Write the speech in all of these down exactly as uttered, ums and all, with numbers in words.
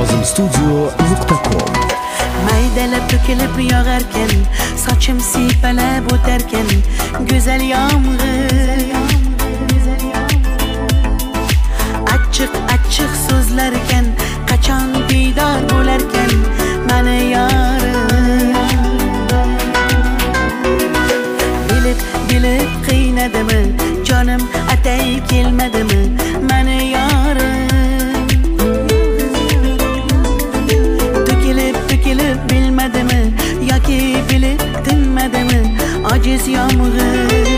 nozim studio nuqta com. Maydalab to'kilib yog'arkan, sochim siypalab o'tarkan, go'zal yomg'ir. Achchiq achchiq so'zlarkan, qachon diydor bo'larkan, mani yorim. Bilib bilib qiynadimi, jonim atay kelmadimi, mani yorim. To'kilib to'kilib bilmadimi, yoki bilib tinmadimi, ojiz yomg'ir.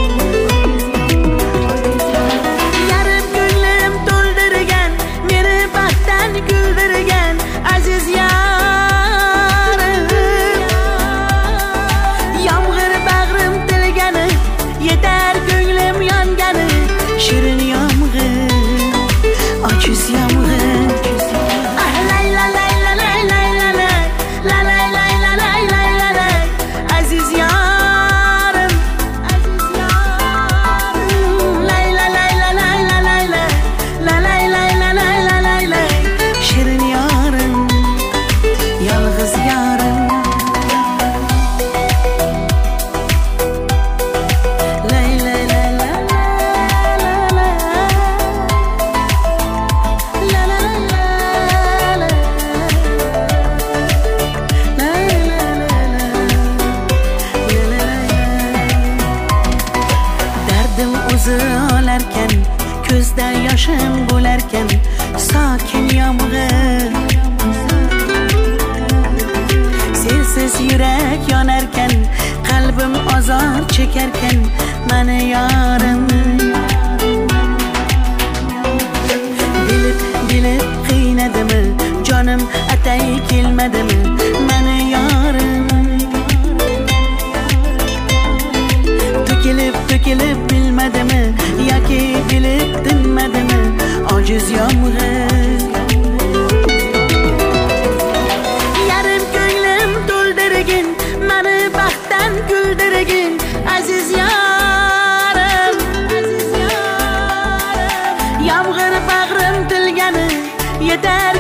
Yarim ko'nglim to'ldirgan, meni baxtdan kuldirgan aziz yorim. Yomg'ir bag'rim tilgani, yetar ko'nglim yongani, shirin yomg'ir, ojiz yomg'ir. Ah lay la lay la lay lay la lay la lay lay la lay lay la lay aziz yorim, aziz yorim. Lay la lay la lay la lay la la lay lay la lay la lay lay shirin yorim, yolg'iz yorim. Lay lay lay la la la la la la la la dardim o'zi olarkan, ko'zda yoshim bo'larkan, sokin yomg'ir. Sensiz yurak yonarkan, qalbim azor chekarkan, mani yorim. Bilib bilib qiynadimi, jonim atay kelmadimi, mani yorim. To'kilib to'kilib bilmadimi, yoki bilib tinmadimi, ojiz yomg'ir. Yarim ko'nglim to'ldirgin, mani baxtdan kuldirgin aziz yorim, aziz yorim. Yomg'ir bag'rim tilgani, yetar